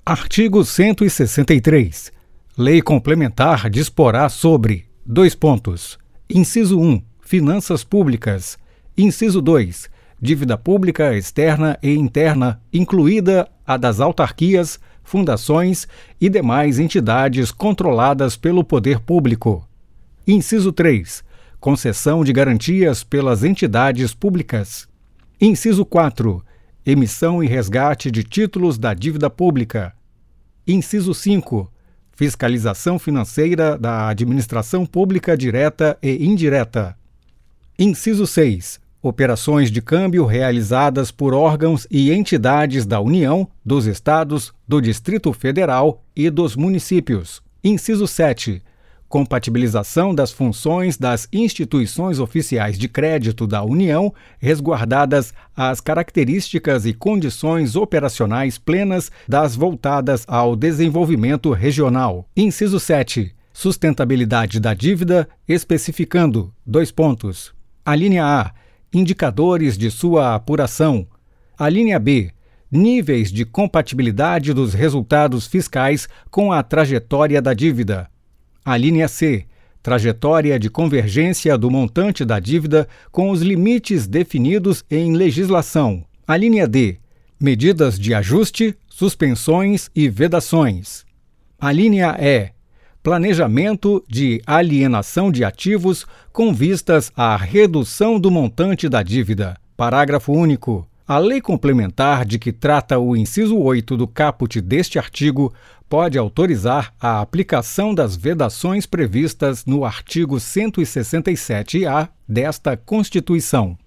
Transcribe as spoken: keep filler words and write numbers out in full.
Artigo cento e sessenta e três. Lei complementar disporá sobre: dois pontos. Inciso um. Finanças públicas. Inciso dois. Dívida pública externa e interna, incluída a das autarquias, fundações e demais entidades controladas pelo poder público. Inciso três. Concessão de garantias pelas entidades públicas. Inciso quatro. Emissão e resgate de títulos da dívida pública. Inciso cinco. Fiscalização financeira da administração pública direta e indireta. Inciso seis. Operações de câmbio realizadas por órgãos e entidades da União, dos Estados, do Distrito Federal e dos municípios. Inciso sete. Compatibilização das funções das instituições oficiais de crédito da União, resguardadas as características e condições operacionais plenas das voltadas ao desenvolvimento regional. Inciso sete. Sustentabilidade da dívida, especificando: dois pontos. A linha A. Indicadores de sua apuração. A linha B. Níveis de compatibilidade dos resultados fiscais com a trajetória da dívida. A linha C. Trajetória de convergência do montante da dívida com os limites definidos em legislação. A linha D. Medidas de ajuste, suspensões e vedações. A linha E. Planejamento de alienação de ativos com vistas à redução do montante da dívida. Parágrafo único. A lei complementar de que trata o inciso oito do caput deste artigo pode autorizar a aplicação das vedações previstas no artigo cento e sessenta e sete A desta Constituição.